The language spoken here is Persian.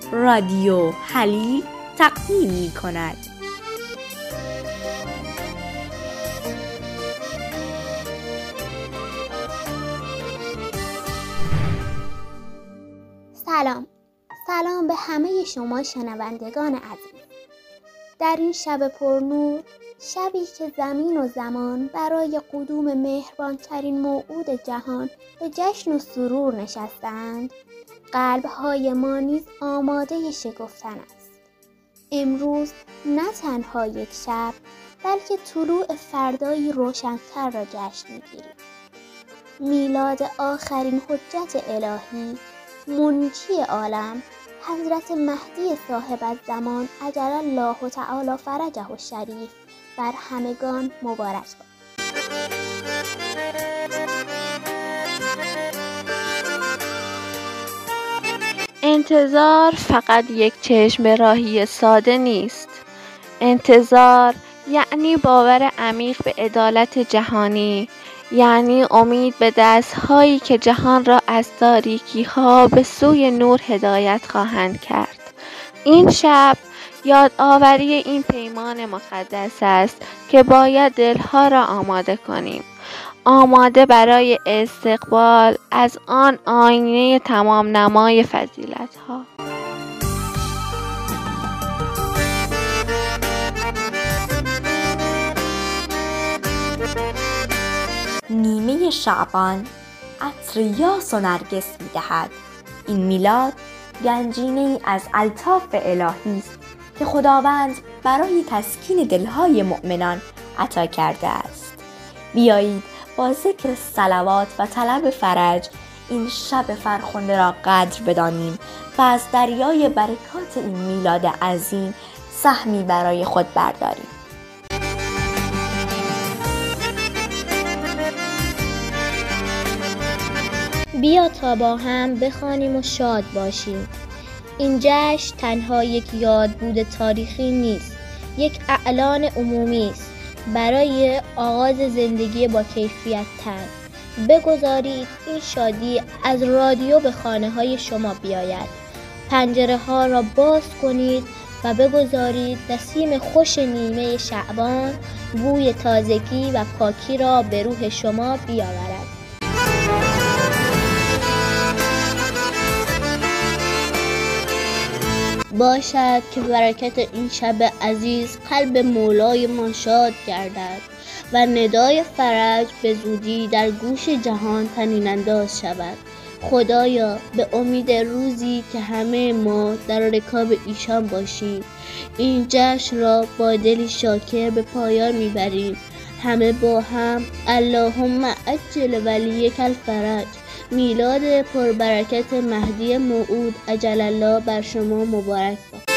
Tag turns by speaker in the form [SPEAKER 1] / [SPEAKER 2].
[SPEAKER 1] رادیو حلیل تقدیم می‌کند.
[SPEAKER 2] سلام به همه شما شنوندگان عزیز. در این شب پرنور، شبی که زمین و زمان برای قدوم مهربانترین موعود جهان به جشن و سرور نشستند، قلب‌های ما نیز آماده شکفتن است. امروز نه تنها یک شب، بلکه طلوع فردایی روشن‌تر را جشن می‌گیریم. میلاد آخرین حجت الهی، منجی عالم، حضرت مهدی صاحب الزمان عجل الله تعالی فرجه الشریف بر همگان مبارک باد.
[SPEAKER 3] انتظار فقط یک چشم راهی ساده نیست. انتظار یعنی باور عمیق به عدالت جهانی، یعنی امید به دست‌هایی که جهان را از تاریکی‌ها به سوی نور هدایت خواهند کرد. این شب یادآوری این پیمان مقدس است که باید دلها را آماده کنیم. آماده برای استقبال از آن آینه تمام نمای فضیلت‌ها.
[SPEAKER 1] نیمه شعبان عطر یاس و نرگس می‌دهد. این میلاد گنجینه‌ای از الطاف الهی است که خداوند برای تسکین دل‌های مؤمنان عطا کرده است. بیایید با ذکر صلوات و طلب فرج این شب فرخنده را قدر بدانیم و از دریای برکات این میلاد عظیم سهمی برای خود برداریم.
[SPEAKER 2] بیا تا با هم بخوانیم و شاد باشیم. این جشن تنها یک یادبود تاریخی نیست، یک اعلان عمومی است برای آغاز زندگی با کیفیت تر. بگذارید این شادی از رادیو به خانه های شما بیاید. پنجره ها را باز کنید و بگذارید نسیم خوش نیمه شعبان بوی تازگی و پاکی را به روح شما بیاورد. باشد که برکت این شب عزیز قلب مولای ما شاد گردد و ندای فرج به زودی در گوش جهان طنین انداز شود. خدایا به امید روزی که همه ما در رکاب ایشان باشیم، این جشن را با دلی شاکر به پایان میبریم. همه با هم اللهم عجل ولیک الفرج. میلاد پربرکت مهدی موعود عجل الله بر شما مبارک باد.